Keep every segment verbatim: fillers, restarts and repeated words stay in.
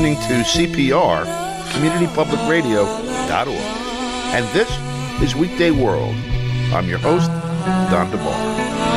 listening to C P R, community public radio dot org. And this is Weekday World. I'm your host, Don DeBar.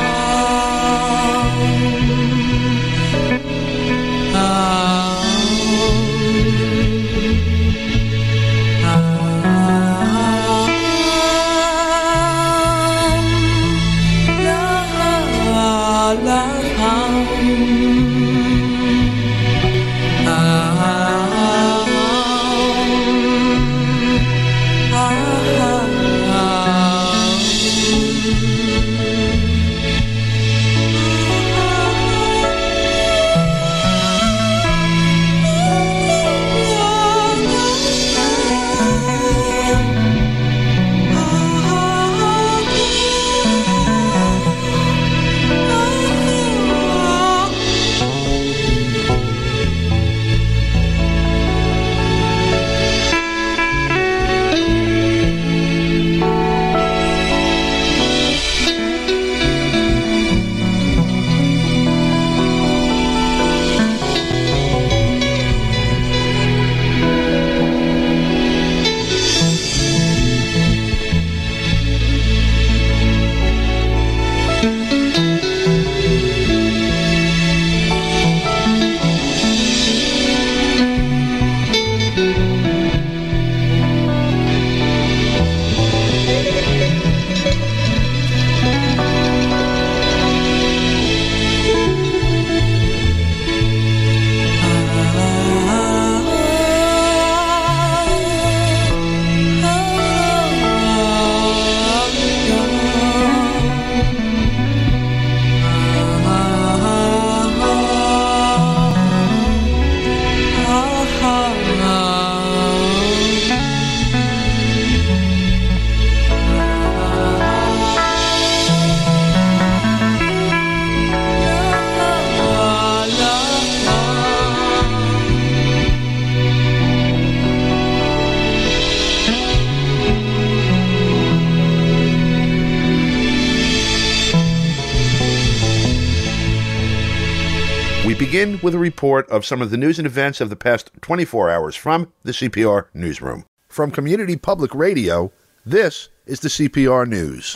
Begin with a report of some of the news and events of the past twenty-four hours from the C P R Newsroom. From Community Public Radio, this is the C P R News.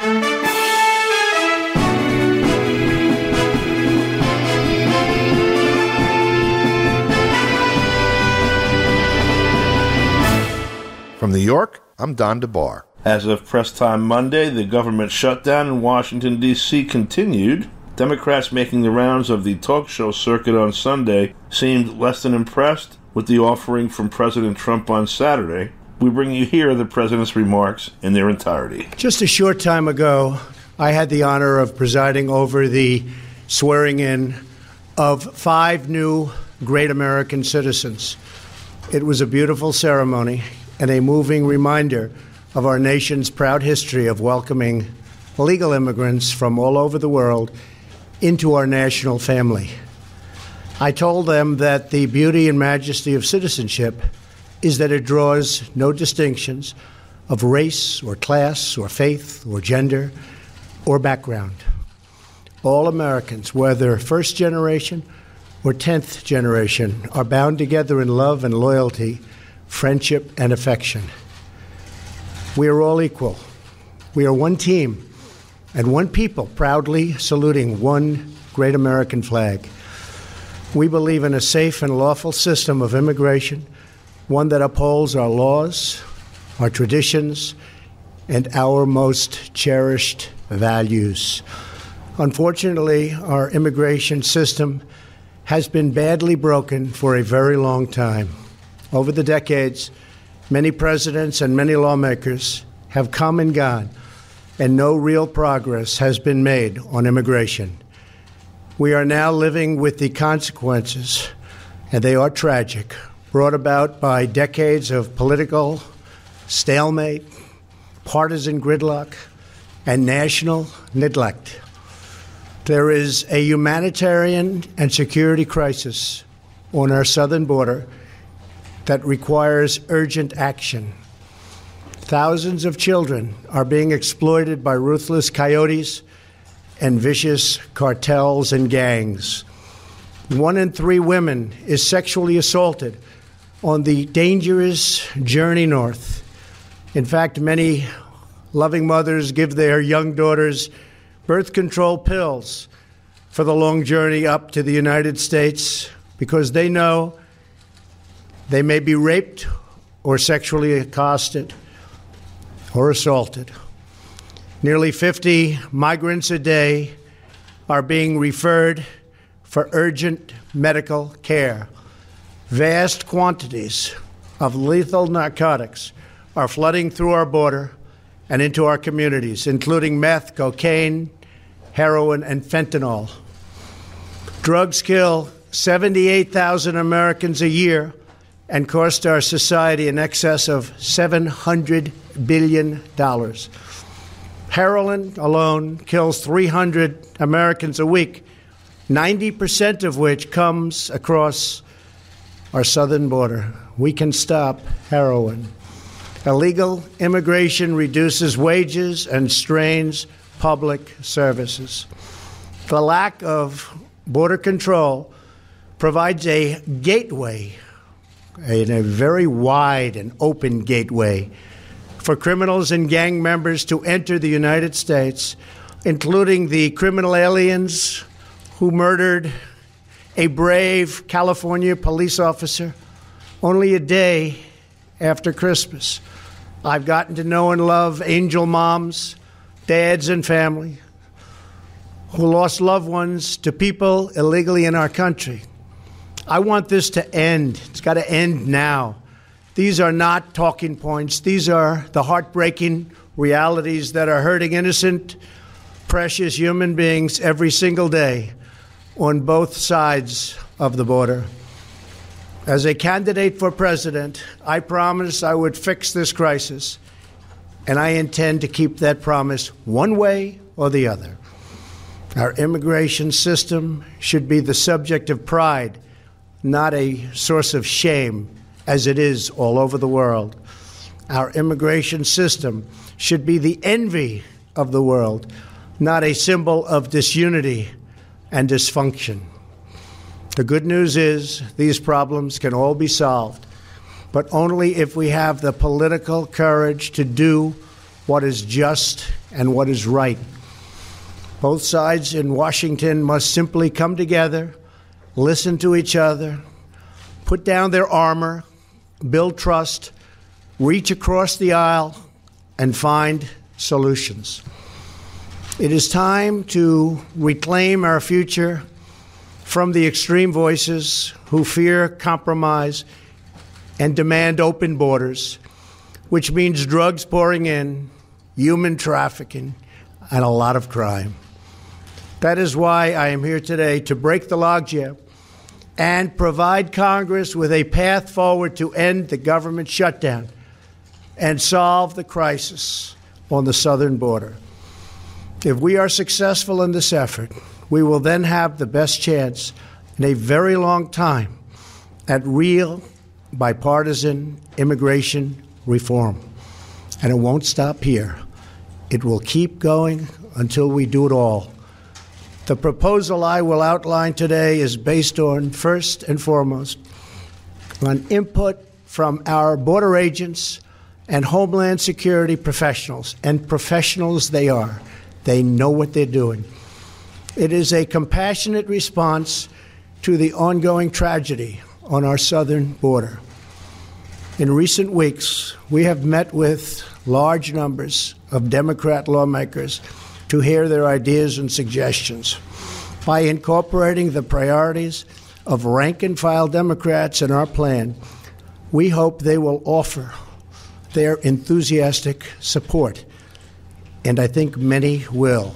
From New York, I'm Don DeBar. As of press time Monday, the government shutdown in Washington, D C continued. Democrats making the rounds of the talk show circuit on Sunday seemed less than impressed with the offering from President Trump on Saturday. We bring you here the president's remarks in their entirety. Just a short time ago, I had the honor of presiding over the swearing-in of five new great American citizens. It was a beautiful ceremony and a moving reminder of our nation's proud history of welcoming legal immigrants from all over the world into our national family. I told them that the beauty and majesty of citizenship is that it draws no distinctions of race or class or faith or gender or background. All Americans, whether first generation or tenth generation, are bound together in love and loyalty, friendship and affection. We are all equal. We are one team and one people proudly saluting one great American flag. We believe in a safe and lawful system of immigration, one that upholds our laws, our traditions, and our most cherished values. Unfortunately, our immigration system has been badly broken for a very long time. Over the decades, many presidents and many lawmakers have come and gone, and no real progress has been made on immigration. We are now living with the consequences, and they are tragic, brought about by decades of political stalemate, partisan gridlock, and national neglect. There is a humanitarian and security crisis on our southern border that requires urgent action. Thousands of children are being exploited by ruthless coyotes and vicious cartels and gangs. One in three women is sexually assaulted on the dangerous journey north. In fact, many loving mothers give their young daughters birth control pills for the long journey up to the United States because they know they may be raped or sexually accosted or assaulted. Nearly fifty migrants a day are being referred for urgent medical care. Vast quantities of lethal narcotics are flooding through our border and into our communities, including meth, cocaine, heroin, and fentanyl. Drugs kill seventy-eight thousand Americans a year and cost our society in excess of seven hundred billion dollars. Heroin alone kills three hundred Americans a week, ninety percent of which comes across our southern border. We can stop heroin. Illegal immigration reduces wages and strains public services. The lack of border control provides a gateway, a, a very wide and open gateway, for criminals and gang members to enter the United States, including the criminal aliens who murdered a brave California police officer only a day after Christmas. I've gotten to know and love angel moms, dads, and family who lost loved ones to people illegally in our country. I want this to end. It's got to end now. These are not talking points. These are the heartbreaking realities that are hurting innocent, precious human beings every single day on both sides of the border. As a candidate for president, I promised I would fix this crisis, and I intend to keep that promise one way or the other. Our immigration system should be the subject of pride, not a source of shame, as it is all over the world. Our immigration system should be the envy of the world, not a symbol of disunity and dysfunction. The good news is these problems can all be solved, but only if we have the political courage to do what is just and what is right. Both sides in Washington must simply come together, listen to each other, put down their armor, build trust, reach across the aisle, and find solutions. It is time to reclaim our future from the extreme voices who fear compromise and demand open borders, which means drugs pouring in, human trafficking, and a lot of crime. That is why I am here today, to break the logjam and provide Congress with a path forward to end the government shutdown and solve the crisis on the southern border. If we are successful in this effort, we will then have the best chance in a very long time at real bipartisan immigration reform. And it won't stop here. It will keep going until we do it all. The proposal I will outline today is based on, first and foremost, on input from our border agents and Homeland Security professionals, and professionals they are. They know what they're doing. It is a compassionate response to the ongoing tragedy on our southern border. In recent weeks, we have met with large numbers of Democrat lawmakers to hear their ideas and suggestions. By incorporating the priorities of rank-and-file Democrats in our plan, we hope they will offer their enthusiastic support, and I think many will.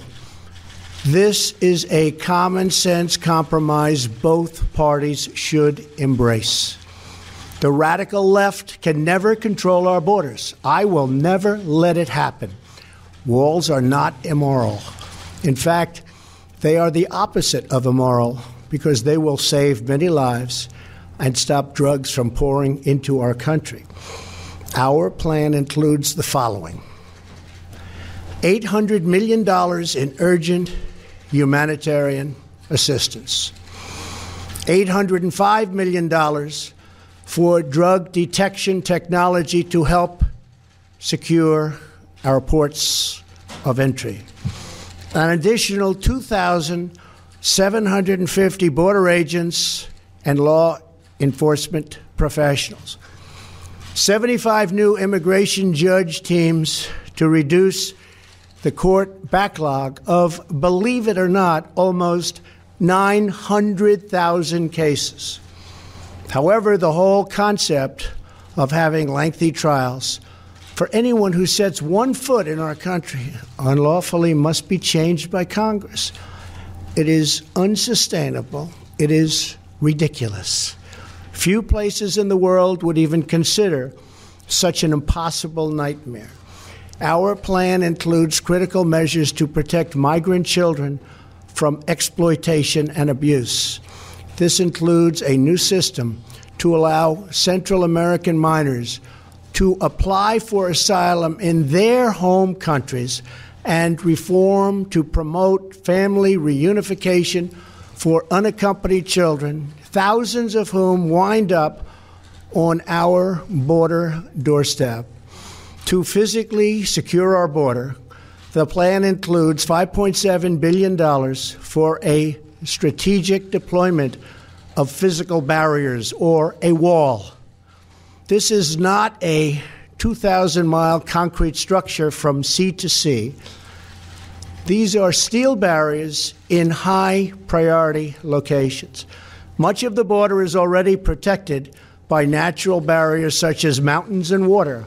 This is a common-sense compromise both parties should embrace. The radical left can never control our borders. I will never let it happen. Walls are not immoral. In fact, they are the opposite of immoral because they will save many lives and stop drugs from pouring into our country. Our plan includes the following: eight hundred million dollars in urgent humanitarian assistance, eight hundred five million dollars for drug detection technology to help secure our ports of entry. An additional two thousand seven hundred fifty border agents and law enforcement professionals. seventy-five new immigration judge teams to reduce the court backlog of, believe it or not, almost nine hundred thousand cases. However, the whole concept of having lengthy trials for anyone who sets one foot in our country unlawfully must be changed by Congress. It is unsustainable. It is ridiculous. Few places in the world would even consider such an impossible nightmare. Our plan includes critical measures to protect migrant children from exploitation and abuse. This includes a new system to allow Central American minors to apply for asylum in their home countries and reform to promote family reunification for unaccompanied children, thousands of whom wind up on our border doorstep. To physically secure our border, the plan includes five point seven billion dollars for a strategic deployment of physical barriers, or a wall. This is not a two thousand mile concrete structure from sea to sea. These are steel barriers in high-priority locations. Much of the border is already protected by natural barriers such as mountains and water.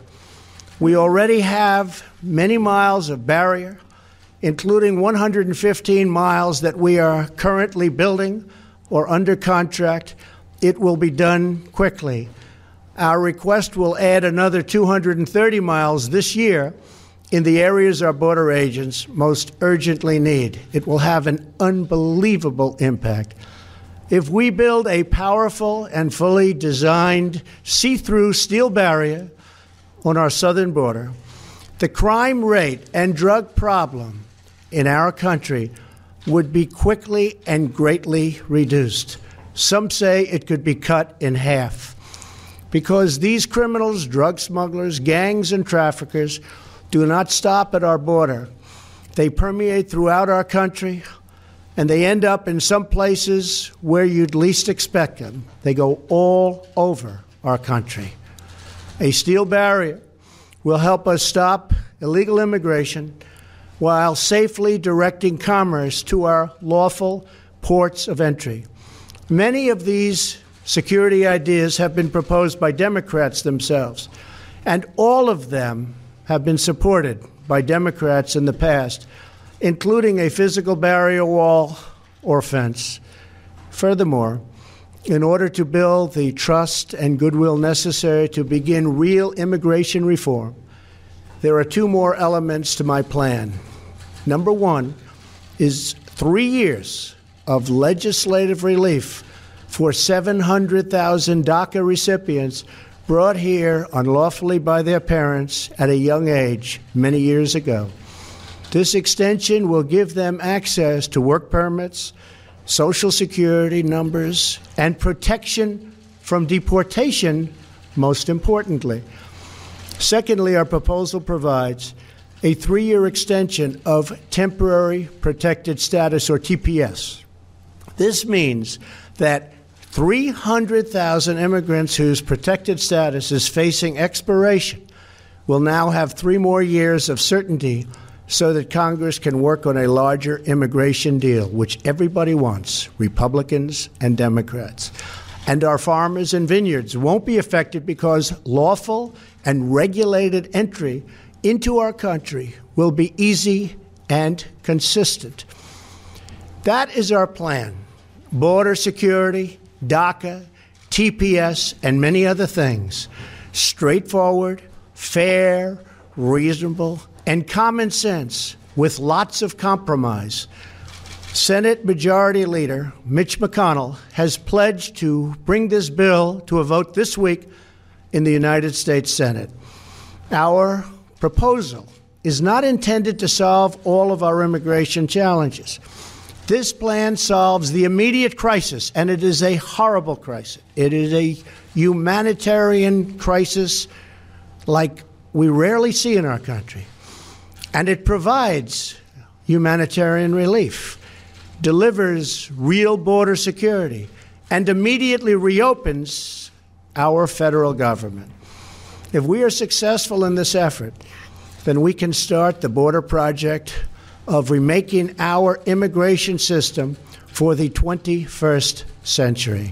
We already have many miles of barrier, including one hundred fifteen miles that we are currently building or under contract. It will be done quickly. Our request will add another two hundred thirty miles this year in the areas our border agents most urgently need. It will have an unbelievable impact. If we build a powerful and fully designed see-through steel barrier on our southern border, the crime rate and drug problem in our country would be quickly and greatly reduced. Some say it could be cut in half. Because these criminals, drug smugglers, gangs, and traffickers do not stop at our border. They permeate throughout our country, and they end up in some places where you'd least expect them. They go all over our country. A steel barrier will help us stop illegal immigration while safely directing commerce to our lawful ports of entry. Many of these security ideas have been proposed by Democrats themselves, and all of them have been supported by Democrats in the past, including a physical barrier wall or fence. Furthermore, in order to build the trust and goodwill necessary to begin real immigration reform, there are two more elements to my plan. Number one is three years of legislative relief for seven hundred thousand DACA recipients brought here unlawfully by their parents at a young age many years ago. This extension will give them access to work permits, Social Security numbers, and protection from deportation, most importantly. Secondly, our proposal provides a three-year extension of temporary protected status, or T P S. This means that three hundred thousand immigrants whose protected status is facing expiration will now have three more years of certainty so that Congress can work on a larger immigration deal, which everybody wants, Republicans and Democrats. And our farmers and vineyards won't be affected because lawful and regulated entry into our country will be easy and consistent. That is our plan. Border security, DACA, T P S, and many other things. Straightforward, fair, reasonable, and common sense with lots of compromise. Senate Majority Leader Mitch McConnell has pledged to bring this bill to a vote this week in the United States Senate. Our proposal is not intended to solve all of our immigration challenges. This plan solves the immediate crisis, and it is a horrible crisis. It is a humanitarian crisis like we rarely see in our country. And it provides humanitarian relief, delivers real border security, and immediately reopens our federal government. If we are successful in this effort, then we can start the border project of remaking our immigration system for the twenty-first century.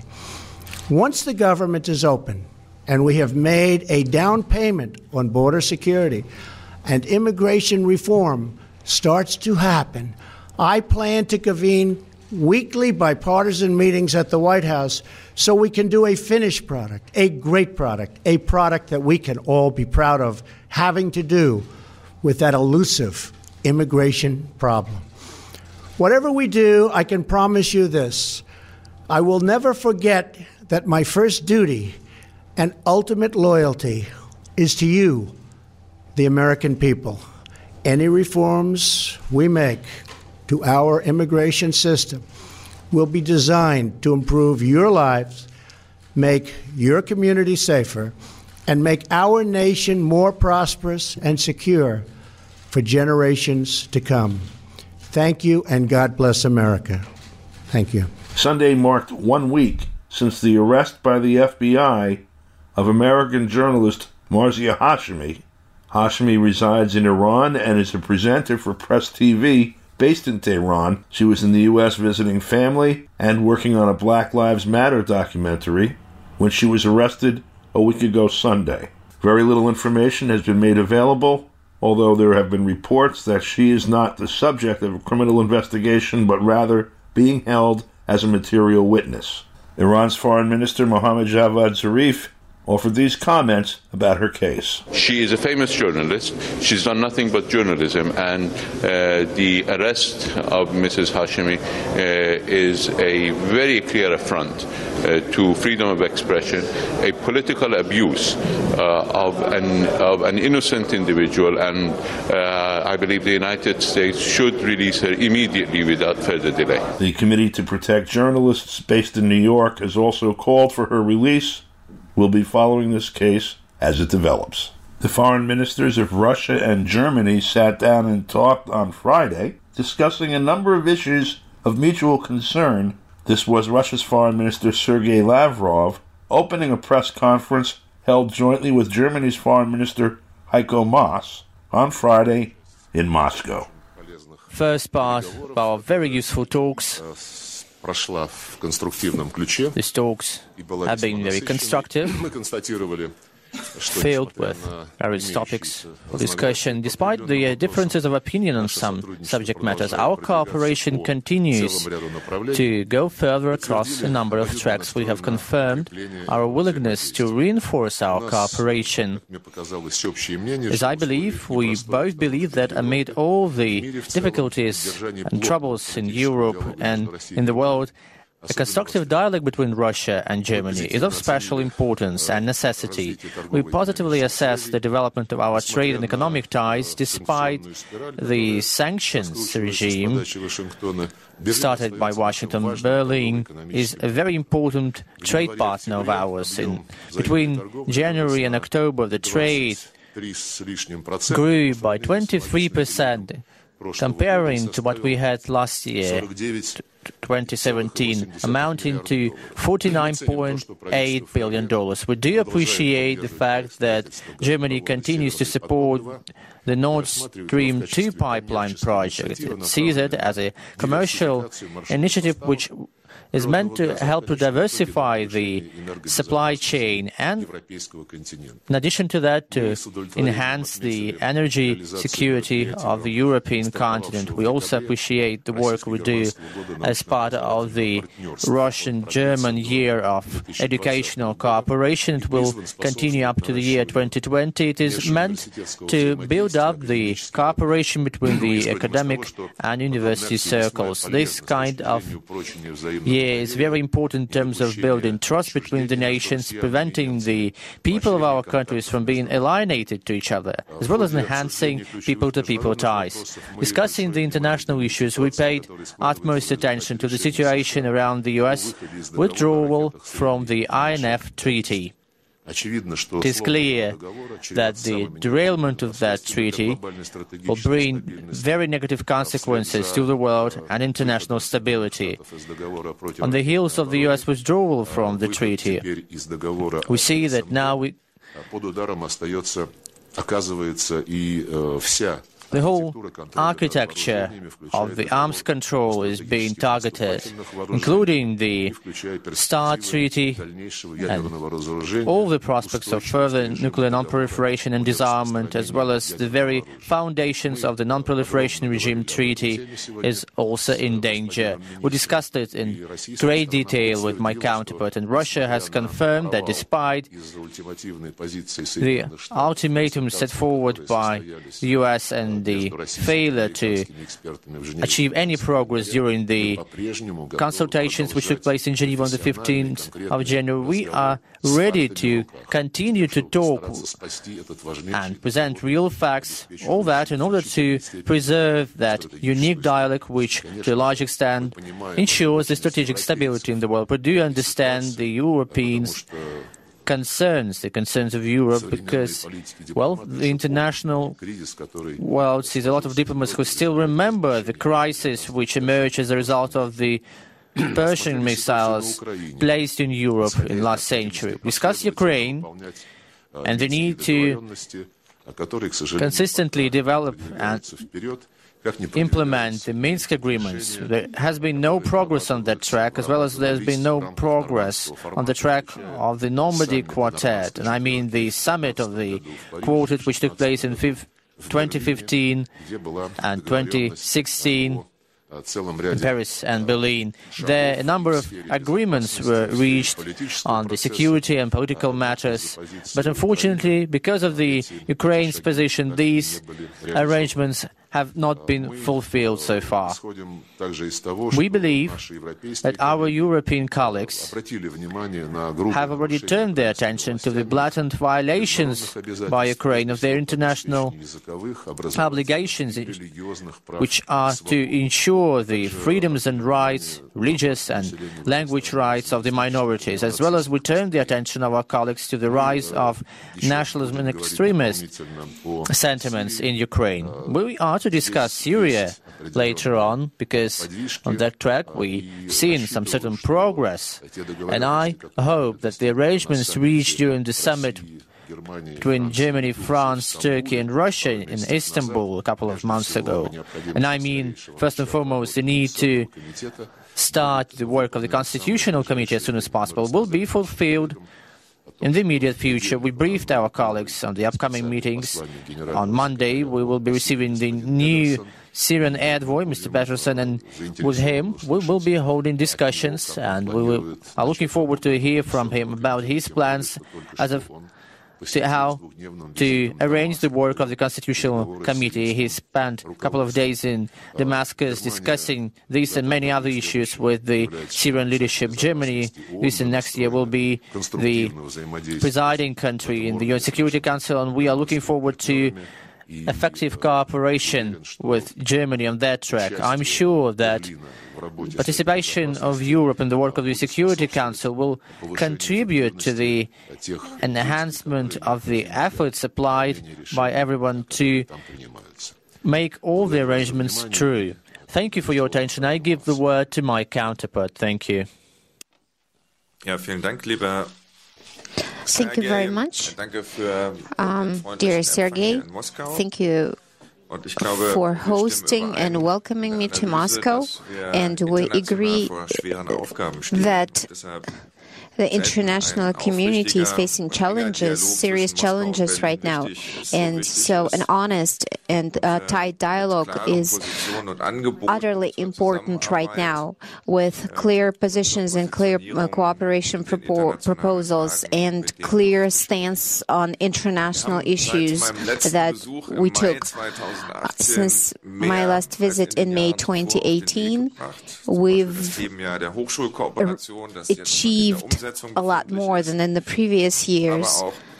Once the government is open and we have made a down payment on border security and immigration reform starts to happen, I plan to convene weekly bipartisan meetings at the White House so we can do a finished product, a great product, a product that we can all be proud of having to do with that elusive immigration problem. Whatever we do, I can promise you this. I will never forget that my first duty and ultimate loyalty is to you, the American people. Any reforms we make to our immigration system will be designed to improve your lives, make your community safer, and make our nation more prosperous and secure for generations to come. Thank you, and God bless America. Thank you. Sunday marked one week since the arrest by the F B I of American journalist Marzieh Hashemi. Hashemi resides in Iran and is a presenter for Press T V based in Tehran. She was in the U S visiting family and working on a Black Lives Matter documentary when she was arrested a week ago Sunday. Very little information has been made available, although there have been reports that she is not the subject of a criminal investigation, but rather being held as a material witness. Iran's Foreign Minister Mohammad Javad Zarif offered these comments about her case. She is a famous journalist. She's done nothing but journalism, and uh, the arrest of Missus Hashemi uh, is a very clear affront uh, to freedom of expression, a political abuse uh, of an of an innocent individual, and uh, I believe the United States should release her immediately without further delay. The Committee to Protect Journalists, based in New York, has also called for her release. We'll be following this case as it develops. The foreign ministers of Russia and Germany sat down and talked on Friday, discussing a number of issues of mutual concern. This was Russia's Foreign Minister Sergei Lavrov opening a press conference held jointly with Germany's Foreign Minister Heiko Maas on Friday in Moscow. First part of our very useful talks. These talks have been very constructive, filled with various topics for discussion. Despite the differences of opinion on some subject matters, our cooperation continues to go further across a number of tracks. We have confirmed our willingness to reinforce our cooperation. As I believe, we both believe that amid all the difficulties and troubles in Europe and in the world, a constructive dialogue between Russia and Germany is of special importance and necessity. We positively assess the development of our trade and economic ties despite the sanctions regime started by Washington. Berlin is a very important trade partner of ours. In between January and October, the trade grew by twenty-three percent comparing to what we had last year, twenty seventeen, amounting to forty-nine point eight billion dollars. We do appreciate the fact that Germany continues to support the Nord Stream two pipeline project. It sees it as a commercial initiative which is meant to help to diversify the supply chain and, in addition to that, to enhance the energy security of the European continent. We also appreciate the work we do as part of the Russian-German Year of Educational Cooperation. It will continue up to the year twenty twenty. It is meant to build build up the cooperation between the academic and university circles. This kind of year is very important in terms of building trust between the nations, preventing the people of our countries from being alienated to each other, as well as enhancing people-to-people ties. Discussing the international issues, we paid utmost attention to the situation around the U S withdrawal from the I N F Treaty. It is clear that the derailment of that treaty will bring very negative consequences to the world and international stability. On the heels of the U S withdrawal from the treaty, we see that now we the whole architecture of the arms control is being targeted, including the START Treaty and all the prospects of further nuclear non-proliferation and disarmament, as well as the very foundations of the non-proliferation regime treaty, is also in danger. We discussed it in great detail with my counterpart, and Russia has confirmed that despite the ultimatum set forward by the U S and the failure to achieve any progress during the consultations which took place in Geneva on the fifteenth of January, we are ready to continue to talk and present real facts, all that in order to preserve that unique dialogue which, to a large extent, ensures the strategic stability in the world. But do you understand the Europeans' concerns, the concerns of Europe, because, well, the international world sees a lot of diplomats who still remember the crisis which emerged as a result of the Persian missiles placed in Europe in last century. Discuss Ukraine and the need to consistently develop and implement the Minsk agreements. There has been no progress on that track, as well as there has been no progress on the track of the Normandy Quartet, and I mean the summit of the quartet which took place in twenty fifteen and twenty sixteen in Paris and Berlin. There, a number of agreements were reached on the security and political matters, but unfortunately, because of the Ukraine's position, these arrangements have not been fulfilled so far. We believe that our European colleagues have already turned their attention to the blatant violations by Ukraine of their international obligations, which are to ensure the freedoms and rights, religious and language rights of the minorities, as well as we turn the attention of our colleagues to the rise of nationalism and extremist sentiments in Ukraine. We are to discuss Syria later on, because on that track we've seen some certain progress, and I hope that the arrangements reached during the summit between Germany, France, Turkey and Russia in Istanbul a couple of months ago, and I mean, first and foremost, the need to start the work of the Constitutional Committee as soon as possible, will be fulfilled in the immediate future. We briefed our colleagues on the upcoming meetings. On Monday, we will be receiving the new Syrian envoy, Mister Peterson, and with him we will be holding discussions, and we will, are looking forward to hear from him about his plans as of to how to arrange the work of the Constitutional Committee. He spent a couple of days in Damascus discussing these and many other issues with the Syrian leadership. Germany, this next year, will be the presiding country in the U N Security Council, and we are looking forward to effective cooperation with Germany on that track. I'm sure that participation of Europe in the work of the Security Council will contribute to the enhancement of the efforts applied by everyone to make all the arrangements true. Thank you for your attention. I give the word to my counterpart. Thank you. Ja, vielen Dank, lieber Thank you very much, um, dear Sergei. Thank you for hosting and welcoming me to Moscow, and we agree that the international community is facing challenges, serious challenges right now. And so an honest and uh, tight dialogue is utterly important right now, with clear positions and clear uh, cooperation propo- proposals and clear stance on international issues that we took. Uh, since my last visit in May twenty eighteen, we've achieved a lot more than in the previous years.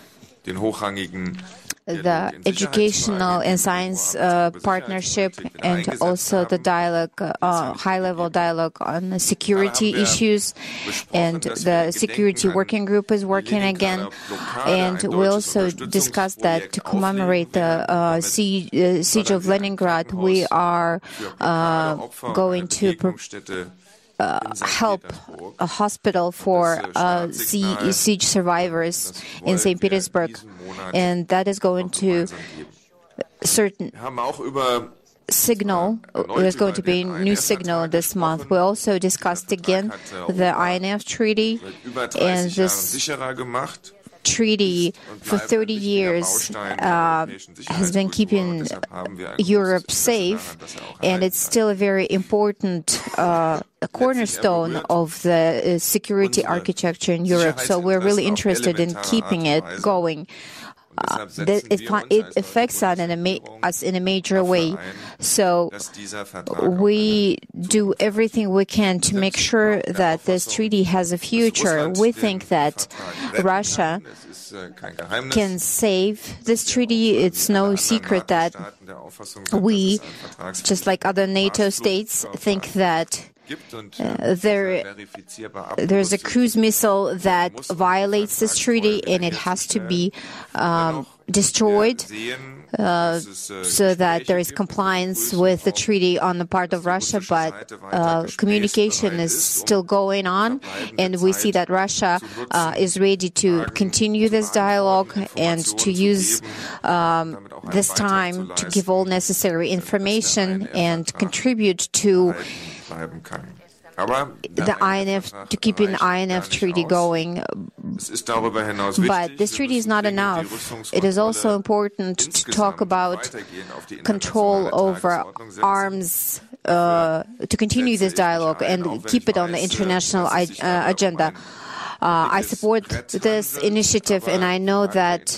The educational and science uh, partnership, and also the dialogue, uh, high-level dialogue on the security issues, and the security working group is working again. And we also discussed that to commemorate the uh, siege, uh, siege of Leningrad, we are uh, going to pro- Uh, help a hospital for uh, siege survivors in Saint Petersburg, and that is going to certain signal. There's going to be a new signal this month. We also discussed again the I N F treaty, and this treaty for thirty years uh, has been keeping Europe safe, and it's still a very important uh, cornerstone of the uh, security architecture in Europe. So we're really interested in keeping it going. Uh, that it, it affects us in, a ma- us in a major way. So we do everything we can to make sure that this treaty has a future. We think that Russia can save this treaty. It's no secret that we, just like other NATO states, think that Uh, there, there's a cruise missile that violates this treaty, and it has to be um, destroyed uh, so that there is compliance with the treaty on the part of Russia. But uh, communication is still going on, and we see that Russia uh, is ready to continue this dialogue and to use um, this time to give all necessary information and contribute to the I N F, to keep an I N F treaty going. But this treaty is not enough. It is also important to talk about control over arms, uh, to continue this dialogue and keep it on the international uh, agenda. Uh, I support this initiative, and I know that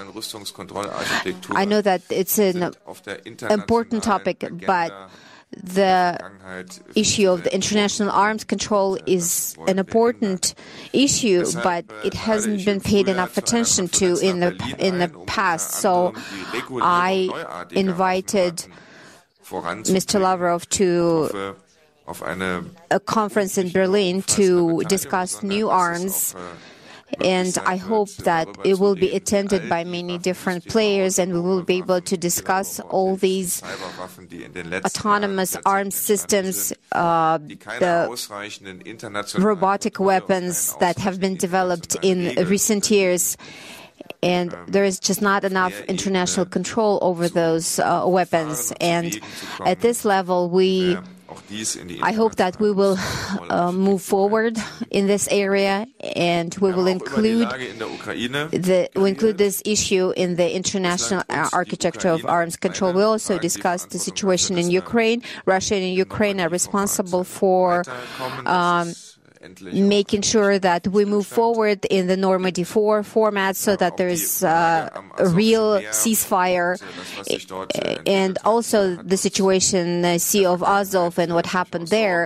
I know that it's an important topic, but the issue of the international arms control is an important issue, but it hasn't been paid enough attention to in the in the past. So I invited Mister Lavrov to a conference in Berlin to discuss new arms. And I hope that it will be attended by many different players, and we will be able to discuss all these autonomous arms systems, uh, the robotic weapons that have been developed in recent years. And there is just not enough international control over those uh, weapons. And at this level, we I hope that we will uh, move forward in this area, and we will include the we include this issue in the international architecture of arms control. We also discussed the situation in Ukraine. Russia and Ukraine are responsible for Um, making sure that we move forward in the Normandy four format so that there is uh, a real ceasefire, and also the situation the Sea of Azov and what happened there.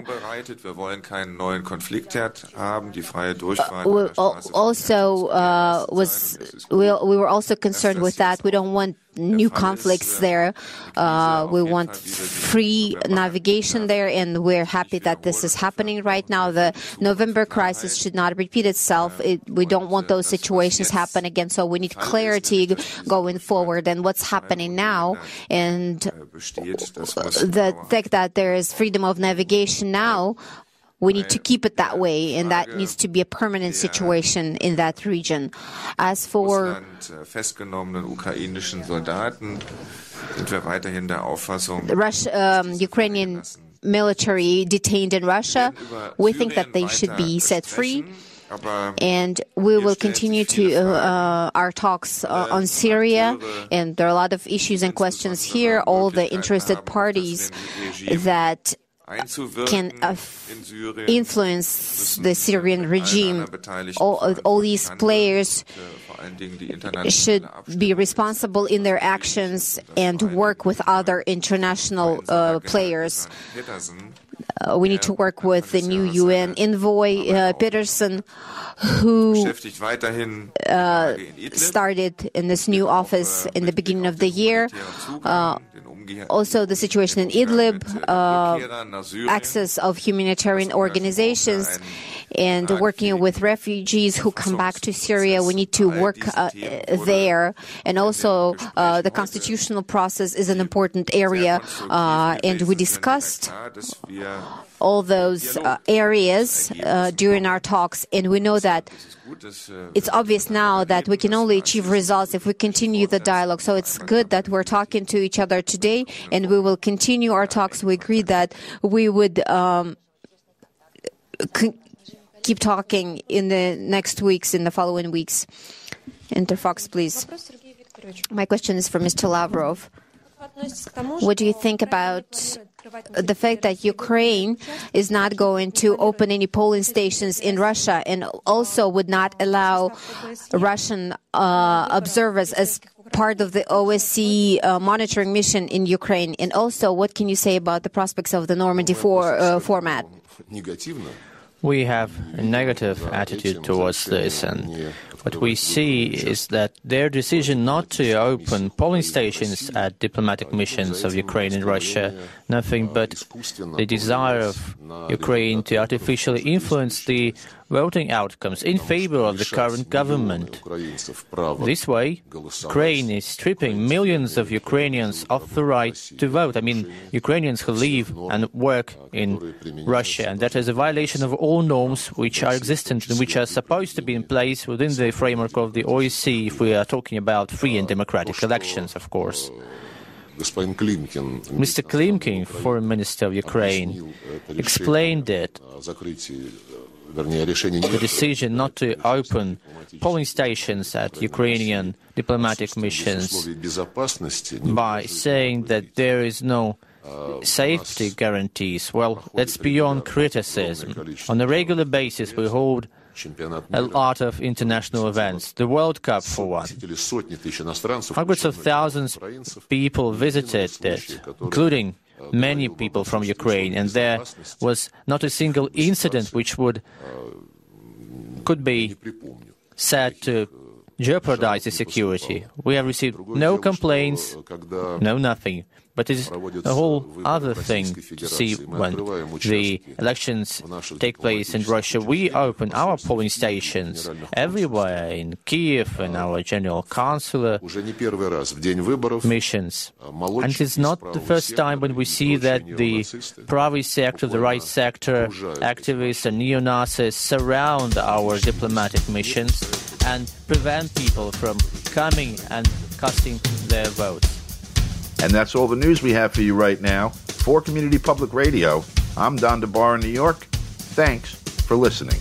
Uh, also uh, was we, we were also concerned with that. We don't want new conflicts there. Uh, we want free navigation there, and we're happy that this is happening right now. The November crisis should not repeat itself. It, we don't want those situations happen again, so we need clarity going forward. And what's happening now, and the fact that there is freedom of navigation now, we need to keep it that way, and that needs to be a permanent situation in that region. As for Russia, um, Ukrainian military detained in Russia, we think that they should be set free. And we will continue to uh, our talks uh, on Syria, and there are a lot of issues and questions here. All the interested parties that can uh, influence the Syrian regime, all, all these players should be responsible in their actions and work with other international uh, players. Uh, we need to work with the new U N envoy, uh, Peterson, who uh, started in this new office in the beginning of the year. Uh, also, the situation in Idlib, uh, access of humanitarian organizations, and working with refugees who come back to Syria. We need to work uh, there. And also, uh, the constitutional process is an important area, uh, and we discussed all those uh, areas uh, during our talks, and we know that it's obvious now that we can only achieve results if we continue the dialogue. So it's good that we're talking to each other today, and we will continue our talks. We agreed that we would um, c- keep talking in the next weeks, in the following weeks. Interfox, please. My question is for Mister Lavrov. What do you think about the fact that Ukraine is not going to open any polling stations in Russia, and also would not allow Russian uh, observers as part of the O S C E uh, monitoring mission in Ukraine? And also, what can you say about the prospects of the Normandy four uh, format? We have a negative attitude towards this, and what we see is that their decision not to open polling stations at diplomatic missions of Ukraine and Russia, nothing but the desire of Ukraine to artificially influence the voting outcomes in favor of the current government. This way, Ukraine is stripping millions of Ukrainians of the right to vote. I mean, Ukrainians who live and work in Russia, and that is a violation of all norms which are existent and which are supposed to be in place within the framework of the O S C E if we are talking about free and democratic elections, of course. Mister Klimkin, Foreign Minister of Ukraine, explained it. The decision not to open polling stations at Ukrainian diplomatic missions by saying that there is no safety guarantees. Well, that's beyond criticism. On a regular basis, we hold a lot of international events. The World Cup, for one. Hundreds of thousands of people visited it, including many people from Ukraine, and there was not a single incident which would could be said to jeopardize the security. We have received no complaints, no nothing. But it is a whole other thing to see when the elections take place in Russia. We open our polling stations everywhere, in Kiev, in our general consular missions. And it is not the first time when we see that the private sector, the right sector, activists and neo-Nazis surround our diplomatic missions and prevent people from coming and casting their votes. And that's all the news we have for you right now. For Community Public Radio, I'm Don DeBar in New York. Thanks for listening.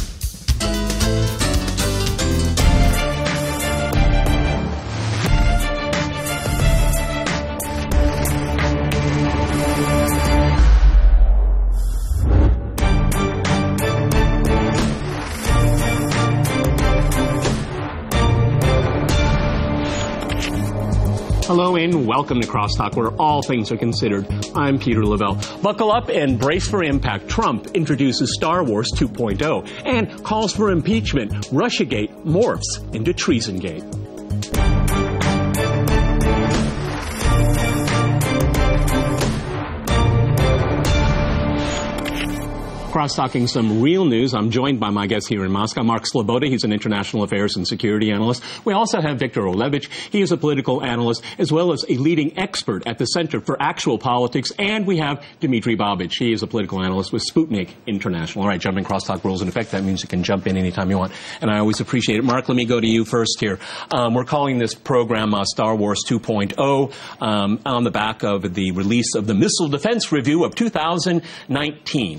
Hello and welcome to Crosstalk, where all things are considered. I'm Peter Lavelle. Buckle up and brace for impact. Trump introduces Star Wars two point oh and calls for impeachment. Russiagate morphs into Treasongate. Cross-talking some real news. I'm joined by my guest here in Moscow, Mark Sloboda. He's an international affairs and security analyst. We also have Viktor Olevich. He is a political analyst as well as a leading expert at the Center for Actual Politics. And we have Dmitry Babich. He is a political analyst with Sputnik International. All right, jumping crosstalk rules in effect. That means you can jump in anytime you want. And I always appreciate it. Mark, let me go to you first here. Um, we're calling this program uh, Star Wars two point oh um, on the back of the release of the Missile Defense Review of two thousand nineteen.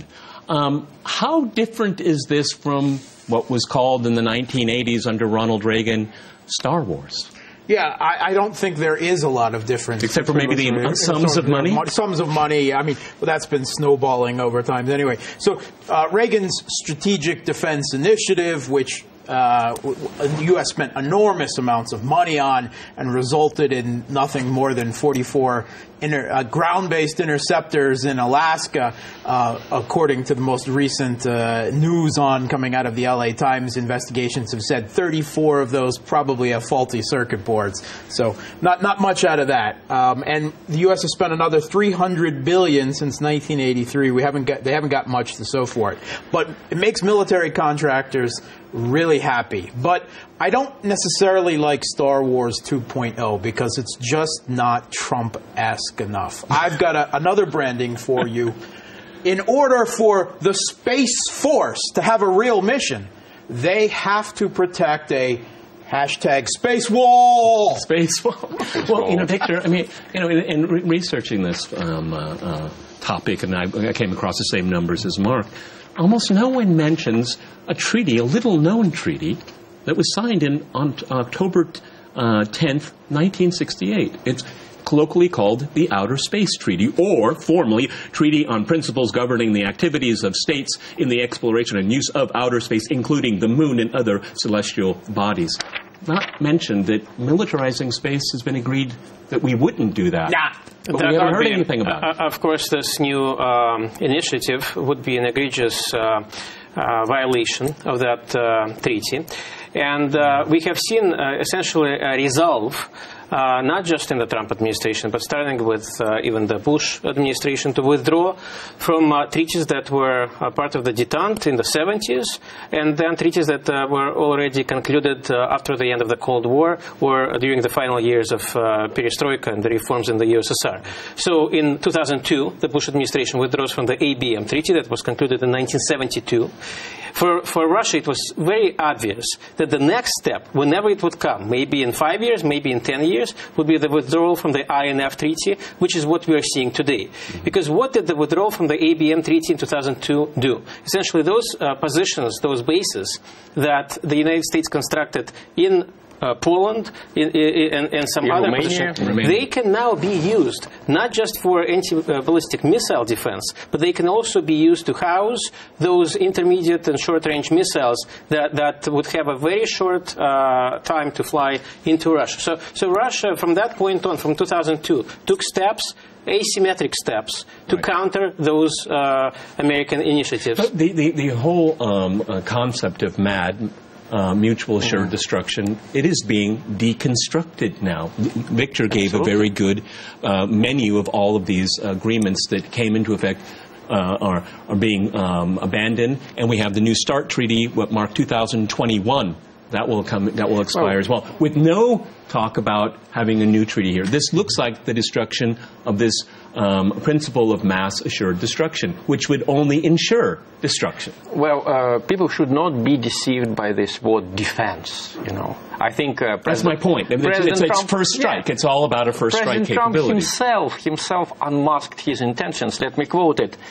Um, how different is this from what was called in the nineteen eighties under Ronald Reagan Star Wars? Yeah, I, I don't think there is a lot of difference. Except for maybe the uh, sums of money? Sums of money. I mean, well, that's been snowballing over time. Anyway, so uh, Reagan's Strategic Defense Initiative, which uh, the U S spent enormous amounts of money on and resulted in nothing more than forty-four inter, uh, ground-based interceptors in Alaska, uh, according to the most recent uh, news on coming out of the L A Times. Investigations have said thirty-four of those probably have faulty circuit boards. So not not much out of that. Um, and the U S has spent another three hundred billion dollars since nineteen eighty-three. We haven't got, they haven't got much to show for it. But it makes military contractors really happy. But I don't necessarily like Star Wars two point oh because it's just not Trump-esque enough. I've got a, another branding for you. In order for the Space Force to have a real mission, they have to protect a hashtag space wall. Space wall. Well, you know, Victor, I mean, you know, in, in re- researching this um, uh, uh, topic, and I, I came across the same numbers as Mark, almost no one mentions a treaty, a little-known treaty, that was signed in on October uh, tenth, nineteen sixty-eight. It's colloquially called the Outer Space Treaty, or formally Treaty on Principles Governing the Activities of States in the Exploration and Use of Outer Space, including the Moon and other celestial bodies. Not mentioned that militarizing space has been agreed that we wouldn't do that. Nah. But we haven't heard anything about uh, it. Of course, this new um, initiative would be an egregious uh, uh, violation of that uh, treaty. And uh, we have seen uh, essentially a resolve, uh, not just in the Trump administration, but starting with uh, even the Bush administration, to withdraw from uh, treaties that were uh, part of the detente in the seventies, and then treaties that uh, were already concluded uh, after the end of the Cold War or during the final years of uh, perestroika and the reforms in the U S S R. So in two thousand two, the Bush administration withdraws from the A B M treaty that was concluded in nineteen seventy-two. For, for Russia, it was very obvious that the next step, whenever it would come, maybe in five years, maybe in ten years, would be the withdrawal from the I N F treaty, which is what we are seeing today. Because what did the withdrawal from the A B M treaty in two thousand two do? Essentially, those uh, positions, those bases that the United States constructed in Uh, Poland in, in, and, and some in other Romania, positions, Romania. they can now be used not just for anti-ballistic missile defense, but they can also be used to house those intermediate and short-range missiles that, that would have a very short uh, time to fly into Russia. So, so Russia, from that point on, from two thousand two, took steps, asymmetric steps, to right. counter those uh, American initiatives. But the, the, the whole um, uh, concept of MAD, Uh, mutual assured mm-hmm. destruction, it is being deconstructed now. Victor gave Absolutely. a very good uh, menu of all of these agreements that came into effect uh, are, are being um, abandoned, and we have the New START Treaty, what, Mark, two thousand twenty-one. That will come. That will expire oh. as well, with no talk about having a new treaty here. This looks like the destruction of this um, principle of mass assured destruction, which would only ensure destruction. Well, uh, people should not be deceived by this word defense. You know, I think uh, that's my point. It's, it's, it's first strike. Yeah. It's all about a first President strike capability. Trump himself himself unmasked his intentions. Let me quote it.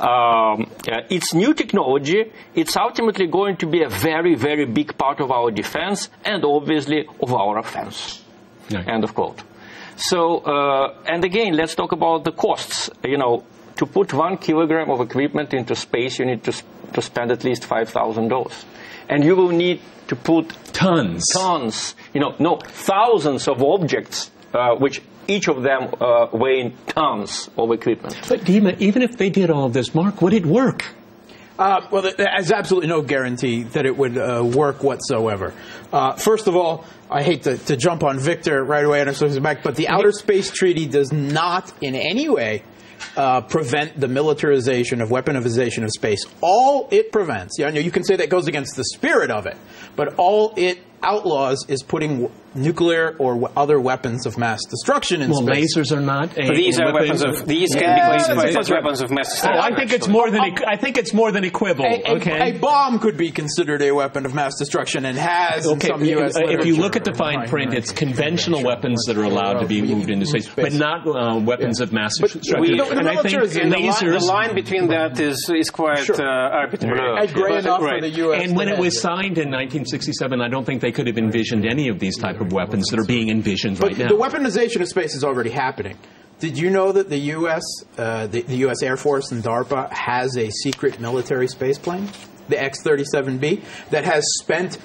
Um, uh, it's new technology. It's ultimately going to be a very, very big part of our defense and obviously of our offense. Yeah. End of quote. So, uh, and again, let's talk about the costs. You know, to put one kilogram of equipment into space, you need to, sp- to spend at least five thousand dollars. And you will need to put tons, tons, you know, no, thousands of objects, uh, which each of them uh, weigh tons of equipment. But Dima, even if they did all of this, Mark, would it work? Uh, well, there's absolutely no guarantee that it would uh, work whatsoever. Uh, first of all, I hate to, to jump on Victor right away on his back, but the Outer Space Treaty does not in any way uh, prevent the militarization of weaponization of space. All it prevents, you know, you can say that goes against the spirit of it, but all it outlaws is putting nuclear or other weapons of mass destruction in well, space. Well, lasers are not. A, these are weapons of these can be classified as weapons of mass destruction. Oh, I think it's more than I think it's more than equivalent. A, a, okay, a bomb could be considered a weapon of mass destruction and has okay. in some U S If you look at the literature. fine print, it's conventional weapons that are allowed to be moved into space, but not uh, weapons of mass destruction. We, and I think the, lasers, line, the line between that is is quite Sure. uh, arbitrary. And gray enough right. for the U S And when to it was have signed in nineteen sixty-seven, I don't think they could have envisioned any of these type of weapons that are being envisioned But right now. the weaponization of space is already happening. Did you know that the U S, uh, the, the U S Air Force and DARPA has a secret military space plane, the X thirty-seven B, that has spent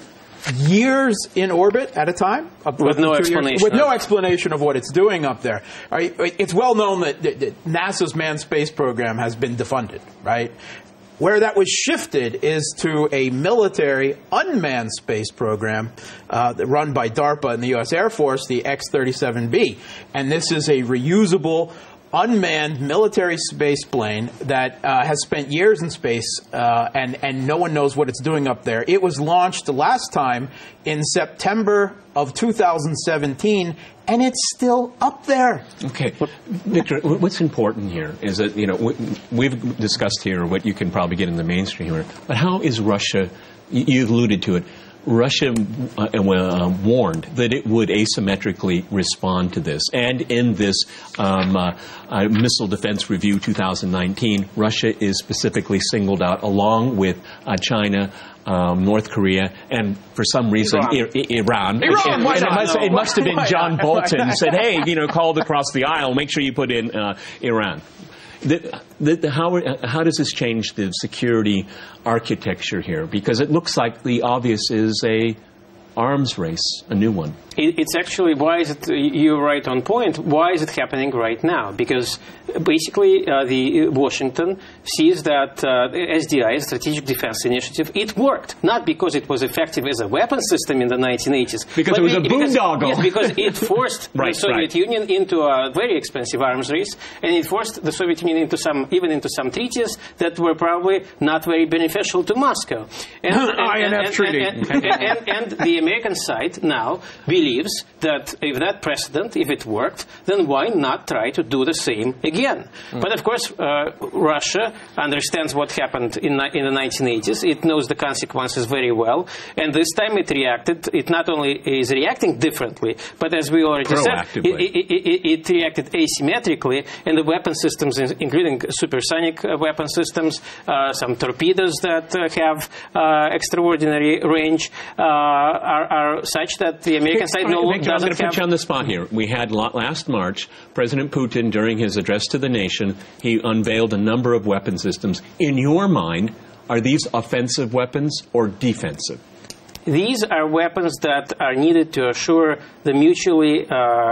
years in orbit at a time, up with no two explanation, years, with no explanation of what it's doing up there. Right? It's well known that, that, that NASA's manned space program has been defunded, right? Where that was shifted is to a military unmanned space program uh, run by DARPA and the U S Air Force, the X thirty-seven B. And this is a reusable, unmanned military space plane that uh, has spent years in space, uh, and, and no one knows what it's doing up there. It was launched the last time in September of two thousand seventeen, and it's still up there. Okay. Victor, what's important here is that, you know, we've discussed here what you can probably get in the mainstream here, but how is Russia, you alluded to it, Russia uh, uh, warned that it would asymmetrically respond to this. And in this um, uh, uh, Missile Defense Review two thousand nineteen, Russia is specifically singled out along with uh, China, um, North Korea, and for some reason Iran. I- I- Iran. Iran, and, why and it, not? must, it must have been Why John not? Bolton Why who not? said, hey, you know, called across the aisle, make sure you put in uh, Iran. The, the, the, how, how does this change the security architecture here? Because it looks like the obvious is a arms race, a new one. It, it's actually, why is it, you're right on point, why is it happening right now? Because basically uh, the Washington sees that uh, S D I, Strategic Defense Initiative, it worked. Not because it was effective as a weapon system in the nineteen eighties. Because it was a because, boondoggle. Yes, because it forced right, the Soviet right. Union into a very expensive arms race, and it forced the Soviet Union into some, even into some treaties that were probably not very beneficial to Moscow. And, and, I N F and, treaty. And, and, and, and the American side now believes that if that precedent, if it worked, then why not try to do the same again? Mm. But of course, uh, Russia understands what happened in, in the nineteen eighties. It knows the consequences very well. And this time it reacted, it not only is reacting differently, but as we already said, it, it, it, it reacted asymmetrically, and the weapon systems, including supersonic weapon systems, uh, some torpedoes that uh, have uh, extraordinary range, uh, are, are such that the American side no longer I'm going to put have... you on the spot here. We had last March, President Putin, during his address to the nation, he unveiled a number of weapon systems. In your mind, are these offensive weapons or defensive? These are weapons that are needed to assure the mutually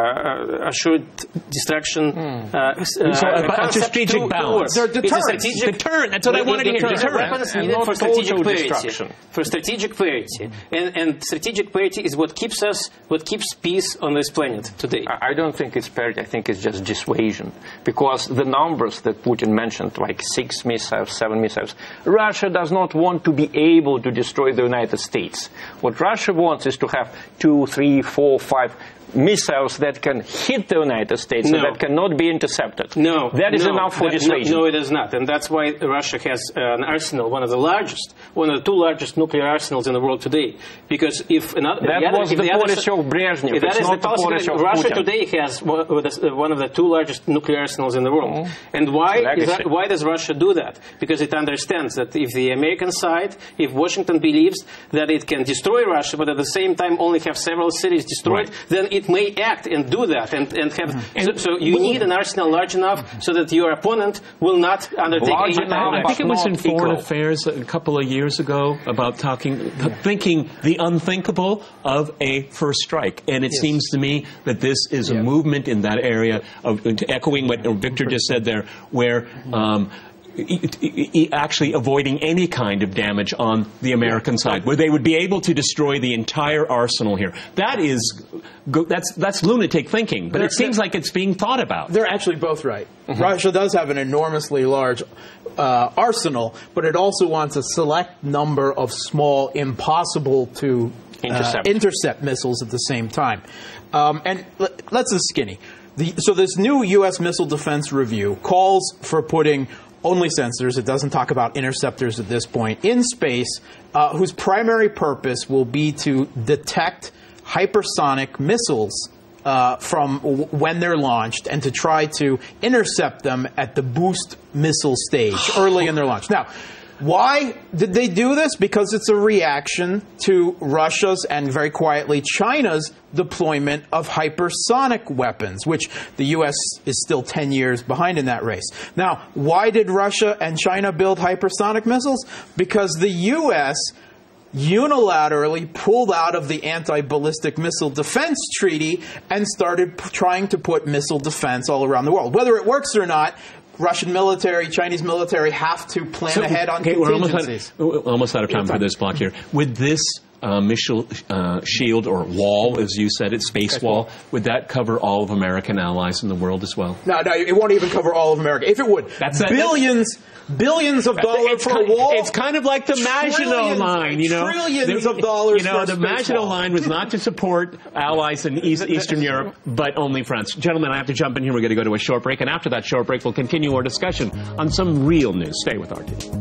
uh, assured destruction. Mm. Uh, uh, so a, a strategic balance. They're deterrent. It's a strategic deterrent. That's what I wanted to hear. Deterrent. Weapons needed for strategic parity. For strategic parity, and, and strategic parity is what keeps us, what keeps peace on this planet today. I don't think it's parity. I think it's just dissuasion, because the numbers that Putin mentioned, like six missiles, seven missiles, Russia does not want to be able to destroy the United States. What Russia wants is to have two, three, four, five missiles that can hit the United States no. and that cannot be intercepted. No. That is no, enough for that, dissuasion. No, no, it is not. And that's why Russia has uh, an arsenal, one of the largest, one of the two largest nuclear arsenals in the world today. Because if another... That the other, was the, the policy other, of Brezhnev. If that it's is not the policy, policy of Russia Putin. today has one of the two largest nuclear arsenals in the world. Mm-hmm. And why, is that, why does Russia do that? Because it understands that if the American side, if Washington believes that it can destroy Russia, but at the same time only have several cities destroyed, right. then it may act and do that. And, and have, mm-hmm. so, so you need an arsenal large enough so that your opponent will not undertake large any enough, I think it was in equal. Foreign Affairs a couple of years ago about talking, yeah. thinking the unthinkable of a first strike. And it yes. seems to me that this is yeah. a movement in that area of echoing what Victor just said there, where um, actually avoiding any kind of damage on the American side, where they would be able to destroy the entire arsenal here. That is, that's that's lunatic thinking, but they're, it seems like it's being thought about. They're actually both right. Mm-hmm. Russia does have an enormously large uh, arsenal, but it also wants a select number of small, impossible to intercept. Uh, intercept missiles at the same time. Um, and let, let's just skinny. The, so this new U S missile defense review calls for putting only sensors, it doesn't talk about interceptors at this point, in space, uh, whose primary purpose will be to detect hypersonic missiles uh, from w when they're launched and to try to intercept them at the boost missile stage early in their launch. Now, why did they do this? Because it's a reaction to Russia's and, very quietly, China's deployment of hypersonic weapons, which the U S is still ten years behind in that race. Now, why did Russia and China build hypersonic missiles? Because the U S unilaterally pulled out of the Anti-Ballistic Missile Defense Treaty and started p trying to put missile defense all around the world. Whether it works or not, Russian military, Chinese military have to plan so, ahead on okay, contingencies. We're almost out, almost out of time for this block here. Would this uh, missile uh, shield or wall, as you said it, space wall, would that cover all of American allies in the world as well? No, no, it won't even cover all of America. If it would, that's billions, that's, billions of dollars for a wall. It's kind of like the Maginot Line, you know. Trillions the, of dollars. You know, for the Maginot Line was not to support allies in East, Eastern Europe, but only France. Gentlemen, I have to jump in here. We're going to go to a short break, and after that short break, we'll continue our discussion on some real news. Stay with R T D.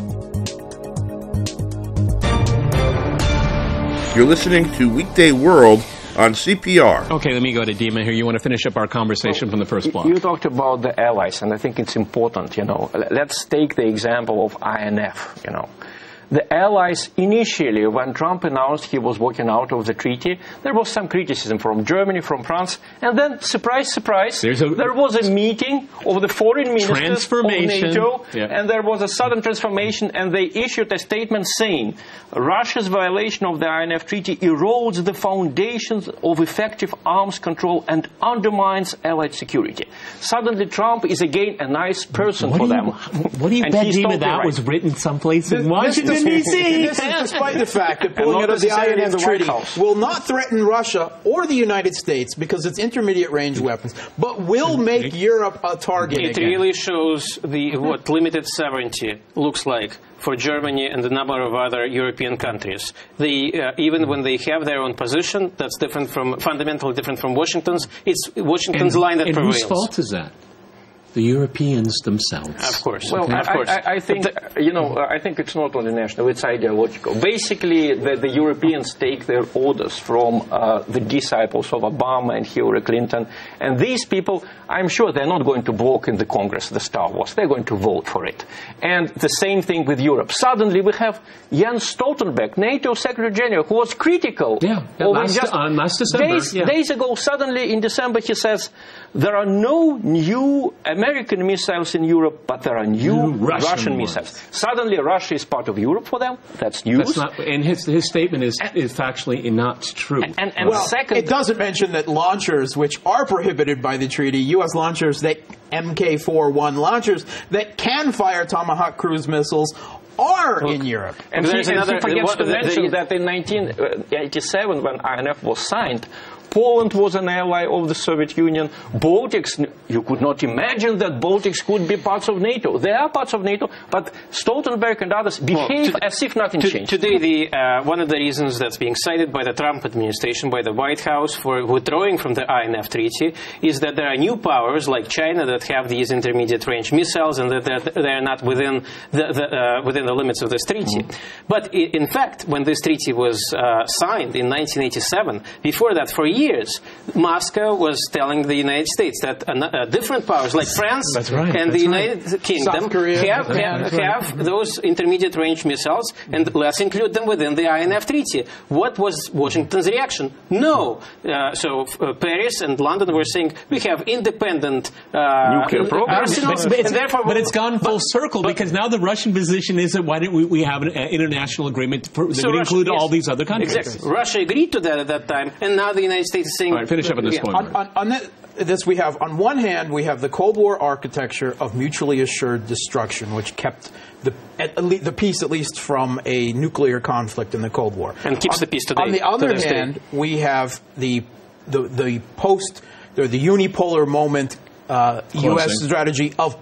You're listening to Weekday World on C P R. Okay, let me go to Dima here. You want to finish up our conversation well, from the first block? You talked about the allies, and I think it's important, you know. Let's take the example of I N F, you know. The allies, initially, when Trump announced he was walking out of the treaty, there was some criticism from Germany, from France, and then, surprise, surprise, a, there was a meeting of the foreign ministers of NATO, yeah. and there was a sudden transformation, and they issued a statement saying, Russia's violation of the I N F treaty erodes the foundations of effective arms control and undermines allied security. Suddenly, Trump is again a nice person what for you, them. What do you bet, Dima, that right. was written someplace in Washington? This is despite the fact that pulling out of the I N F treaty will not threaten Russia or the United States because it's intermediate range weapons, but will make Europe a target It again. really shows the what limited sovereignty looks like for Germany and a number of other European countries. They, uh, even when they have their own position, that's different from, fundamentally different from Washington's, it's Washington's and, line that and prevails. Whose fault is that? The Europeans themselves. Of course. Well, okay. I, of course. I, I think, you know, I think it's not only national, it's ideological. Basically, the, the Europeans take their orders from uh, the disciples of Obama and Hillary Clinton. And these people, I'm sure they're not going to block in the Congress the Star Wars. They're going to vote for it. And the same thing with Europe. Suddenly, we have Jens Stoltenberg, NATO Secretary General, who was critical. Yeah, yeah last, just uh, last December. Days, yeah. days ago, suddenly in December, he says, there are no new American missiles in Europe, but there are new, new Russian, Russian missiles. Suddenly, Russia is part of Europe for them. That's news. That's not, and his, his statement is, and, is factually not true. And, and, and well, second, it doesn't mention that launchers, which are prohibited by the treaty, U S launchers, that M K forty-one launchers that can fire Tomahawk cruise missiles, are Look, in Europe. And, and there's he, another, and he forgets the, to mention the, that in nineteen eighty-seven, when I N F was signed, Poland was an ally of the Soviet Union. Baltics, you could not imagine that Baltics could be parts of NATO. They are parts of NATO, but Stoltenberg and others behave well, to, as if nothing to, changed. Today, the, uh, one of the reasons that's being cited by the Trump administration, by the White House, for withdrawing from the I N F treaty is that there are new powers like China that have these intermediate-range missiles and that they are not within the, the, uh, within the limits of this treaty. Mm. But in fact, when this treaty was uh, signed in nineteen eighty-seven, before that, for years, years, Moscow was telling the United States that uh, uh, different powers like France That's right. and That's the right. United Kingdom have, have, have those intermediate range missiles, and let's include them within the I N F treaty. What was Washington's reaction? No. Uh, so uh, Paris and London were saying we have independent uh, nuclear programs, arsenals, but, but, it's, and therefore, but it's gone full but, circle but, because now the Russian position is that why don't we, we have an uh, international agreement for, that so would Russia, include yes, all these other countries. Exactly. Russia agreed to that at that time, and now the United States is saying. All right, finish up on this yeah. point. On, on, on that, this we have, on one hand, we have the Cold War architecture of mutually assured destruction, which kept the, at le the peace, at least from a nuclear conflict in the Cold War. And keeps on, the peace today. On the other to hand, day. we have the, the, the post, the, the unipolar moment uh, U S strategy of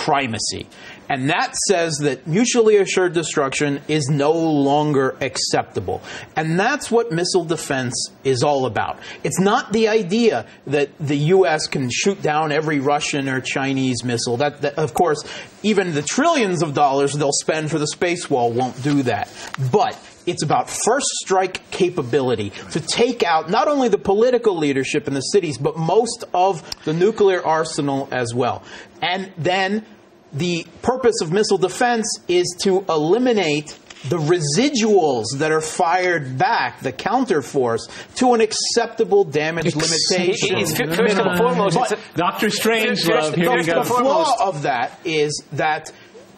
primacy. And that says that mutually assured destruction is no longer acceptable. And that's what missile defense is all about. It's not the idea that the U S can shoot down every Russian or Chinese missile. That, that of course, even the trillions of dollars they'll spend for the space wall won't do that. But it's about first strike capability to take out not only the political leadership in the cities, but most of the nuclear arsenal as well. And then the purpose of missile defense is to eliminate the residuals that are fired back, the counterforce, to an acceptable damage Ex- limitation. It's, it's, first and foremost, but, it's a, Doctor Strangelove, here we go. The flaw of that is that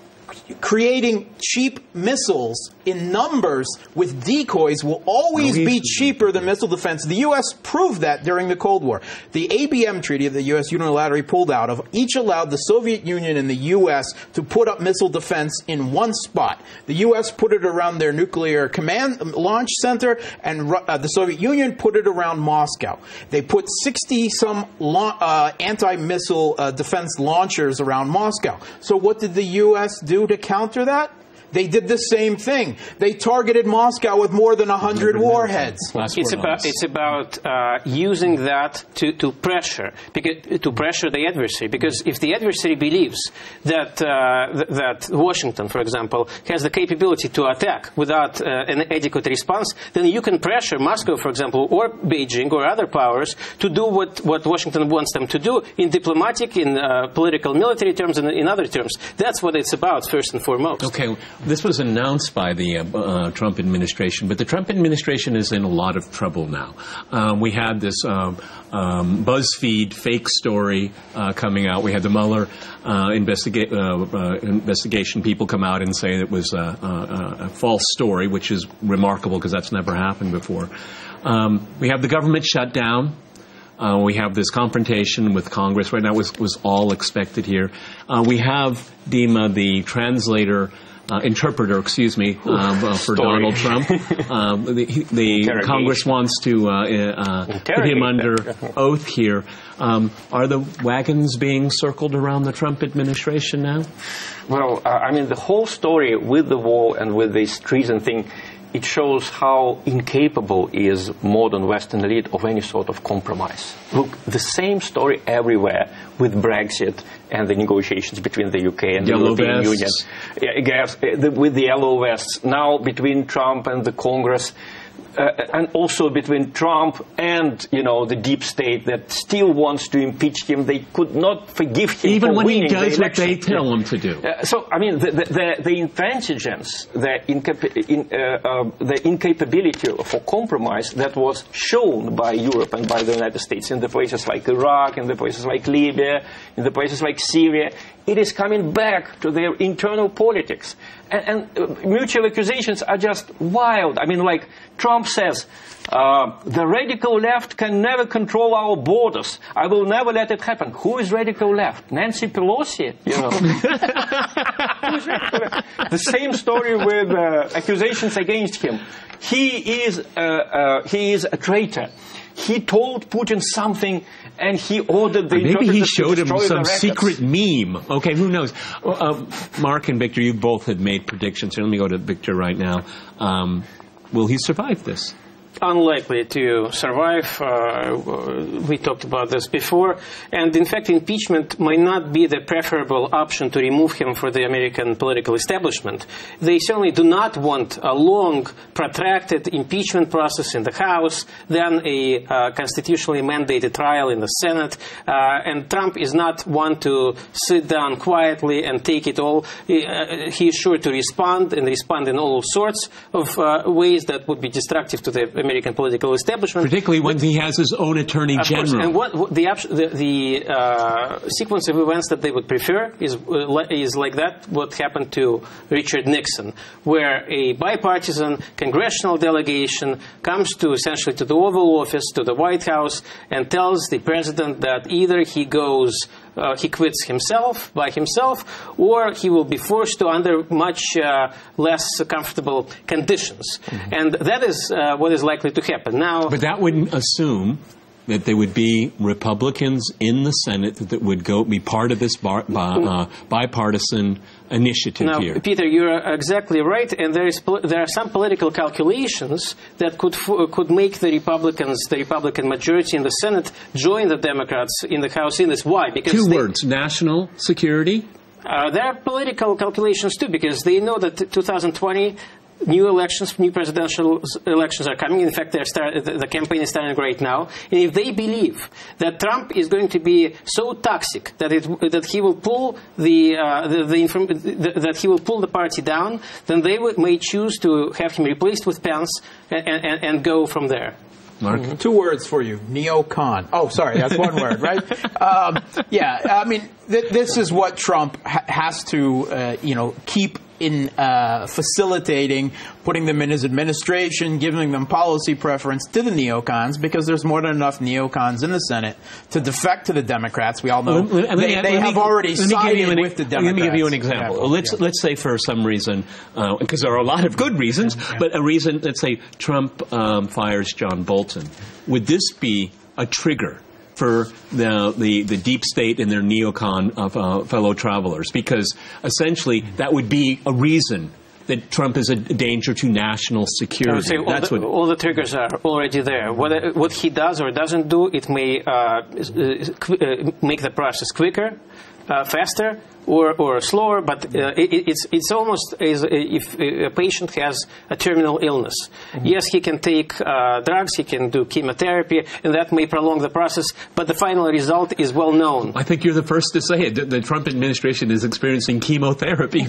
creating cheap missiles in numbers with decoys will always be cheaper than missile defense. The U S proved that during the Cold War. The A B M treaty that the U S unilaterally pulled out of each allowed the Soviet Union and the U S to put up missile defense in one spot. The U S put it around their nuclear command launch center, and uh, the Soviet Union put it around Moscow. They put sixty-some uh, anti-missile uh, defense launchers around Moscow. So what did the U S do to counter that? They did the same thing. They targeted Moscow with more than one hundred warheads. It's about, it's about uh, using that to, to pressure, because, to pressure the adversary. Because if the adversary believes that uh, th- that Washington, for example, has the capability to attack without uh, an adequate response, then you can pressure Moscow, for example, or Beijing or other powers to do what, what Washington wants them to do in diplomatic, in uh, political, military terms, and in other terms. That's what it's about, first and foremost. Okay. This was announced by the uh, uh, Trump administration, but the Trump administration is in a lot of trouble now. Um, we had this um, um, BuzzFeed fake story uh, coming out. We had the Mueller uh, investiga- uh, uh, investigation people come out and say it was a, a, a false story, which is remarkable because that's never happened before. Um, we have the government shut down. Uh, we have this confrontation with Congress right now. Was was all expected here. Uh, we have Dima, the translator. Uh, interpreter, excuse me, um, uh, for Story. Donald Trump. Um, the the Congress wants to uh, uh, put him under oath here. Um, are the wagons being circled around the Trump administration now? Well, uh, I mean, the whole story with the war and with this treason thing, it shows how incapable is modern Western elite of any sort of compromise. Look, the same story everywhere with Brexit and the negotiations between the U K and the Yellow European vests. Union. Yeah, yes, the, with the yellow vests. Now between Trump and the Congress. Uh, and also between Trump and, you know, the deep state that still wants to impeach him. They could not forgive him even for when winning he does the what they election. tell him to do. Uh, so, I mean, the the, the, the intransigence, the, incap- in, uh, uh, the incapability for compromise that was shown by Europe and by the United States in the places like Iraq, in the places like Libya, in the places like Syria, it is coming back to their internal politics. And, and uh, mutual accusations are just wild. I mean, like Trump says, uh, the radical left can never control our borders. I will never let it happen. Who is radical left? Nancy Pelosi? You know. Who's radical left? The same story with uh, accusations against him. He is, uh, uh, he is a traitor. He told Putin something, and he ordered the Maybe he interpreters showed to him destroy some the records. secret meme. Okay, who knows? Uh, Mark and Victor, you both had made predictions. Here, let me go to Victor right now. Um, will he survive this? Unlikely to survive. Uh, we talked about this before. And in fact, impeachment might not be the preferable option to remove him for the American political establishment. They certainly do not want a long, protracted impeachment process in the House, then a uh, constitutionally mandated trial in the Senate. Uh, and Trump is not one to sit down quietly and take it all. He, uh, he is sure to respond and respond in all sorts of uh, ways that would be destructive to the American political establishment. Particularly when he has his own attorney of general. Course. And what, what the, the, the uh, sequence of events that they would prefer is, uh, is like that, what happened to Richard Nixon, where a bipartisan congressional delegation comes to essentially to the Oval Office, to the White House, and tells the president that either he goes Uh, he quits himself, by himself, or he will be forced to under much uh, less comfortable conditions. Mm-hmm. And that is uh, what is likely to happen. Now, but that wouldn't assume that there would be Republicans in the Senate that, that would go be part of this bar, uh, bipartisan initiative now, here. Peter, you're exactly right, and there is there are some political calculations that could could make the Republicans, the Republican majority in the Senate, join the Democrats in the House in this. Why? Because two they, words: national security. Uh, there are political calculations too, because they know that two thousand twenty. New elections, new presidential elections are coming. In fact, they're start, the campaign is starting right now. And if they believe that Trump is going to be so toxic that it, that he will pull the, uh, the, the, inform, the that he will pull the party down, then they would, may choose to have him replaced with Pence and, and, and go from there. Mark? Mm-hmm. Two words for you. Neocon. Oh, sorry, that's one word, right? Um, yeah, I mean, th- this is what Trump ha- has to, uh, you know, keep in uh, facilitating, putting them in his administration, giving them policy preference to the neocons, because there's more than enough neocons in the Senate to defect to the Democrats. We all know well, let, they, let, they let have me, already sided an, with the Democrats. Let me give you an example. Yeah. Well, let's yeah. let's say for some reason, because uh, there are a lot of good reasons, yeah. Yeah. but a reason, let's say Trump um, fires John Bolton. Would this be a trigger for the, the, the deep state and their neocon of uh, fellow travelers? Because essentially that would be a reason that Trump is a danger to national security. Say, all, That's the, what all the triggers are already there. What, what he does or doesn't do, it may uh, uh, make the process quicker, uh, faster, or, or slower, but uh, it, it's, it's almost as if a patient has a terminal illness. Mm-hmm. Yes, he can take uh, drugs, he can do chemotherapy, and that may prolong the process, but the final result is well known. I think you're the first to say it. The, the Trump administration is experiencing chemotherapy.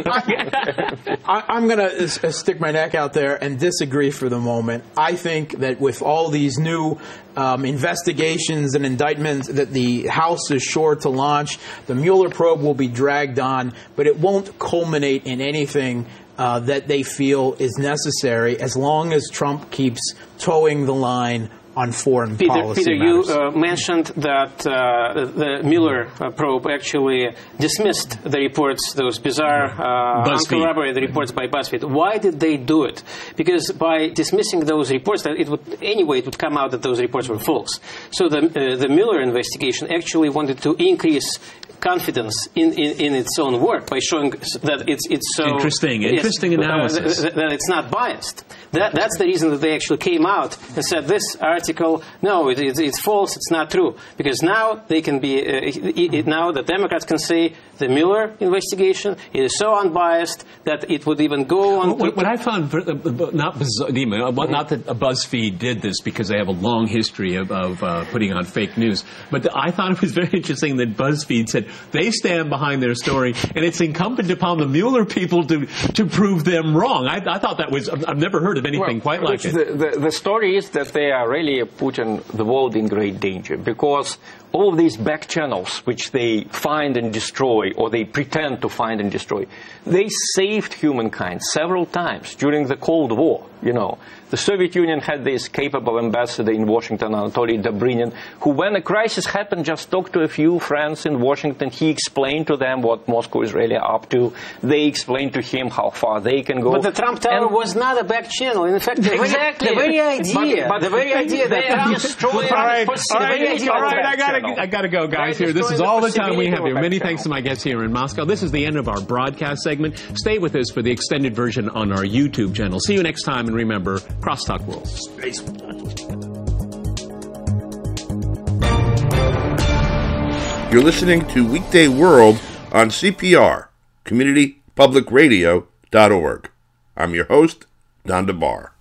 I, I, I'm going to uh, stick my neck out there and disagree for the moment. I think that with all these new um, investigations and indictments that the House is sure to launch, the Mueller probe will be dragged on, but it won't culminate in anything uh, that they feel is necessary as long as Trump keeps towing the line on foreign Peter, policy Peter, matters. you uh, mentioned that uh, the Mueller uh, probe actually dismissed the reports, those bizarre, uh, uncorroborated reports by BuzzFeed. Why did they do it? Because by dismissing those reports, that it would anyway it would come out that those reports were false. So the uh, the Mueller investigation actually wanted to increase confidence in, in, in its own work by showing that it's it's so interesting, interesting yes, analysis uh, that, that it's not biased. That that's the reason that they actually came out and said this article, no, it, it, it's false, it's not true, because now they can be uh, it, it, now the Democrats can say the Mueller investigation is so unbiased that it would even go on. What, what I found not bizarre, not that BuzzFeed did this because they have a long history of, of uh, putting on fake news, but I thought it was very interesting that BuzzFeed said they stand behind their story, and it's incumbent upon the Mueller people to to prove them wrong. I, I thought that was I've never heard of anything well, quite like the, it. The, the story is that they are really putting the world in great danger, because all of these back channels which they find and destroy, or they pretend to find and destroy, they saved humankind several times during the Cold War. You know, the Soviet Union had this capable ambassador in Washington, Anatoly Dobrynin, who, when a crisis happened, just talked to a few friends in Washington. He explained to them what Moscow is really up to. They explained to him how far they can go. But the Trump Tower and was not a back channel. In fact, the, exactly. very, the very idea, but, but the very idea that Trump destroyed. All right, all right, all right. I gotta, I gotta go, guys. Here, this is all the time we have here. Many thanks to my guests here in Moscow. This is the end of our broadcast segment. Stay with us for the extended version on our YouTube channel. See you next time, and remember, Crosstalk World. You're listening to Weekday World on C P R, community public radio dot org. I'm your host, Don DeBar.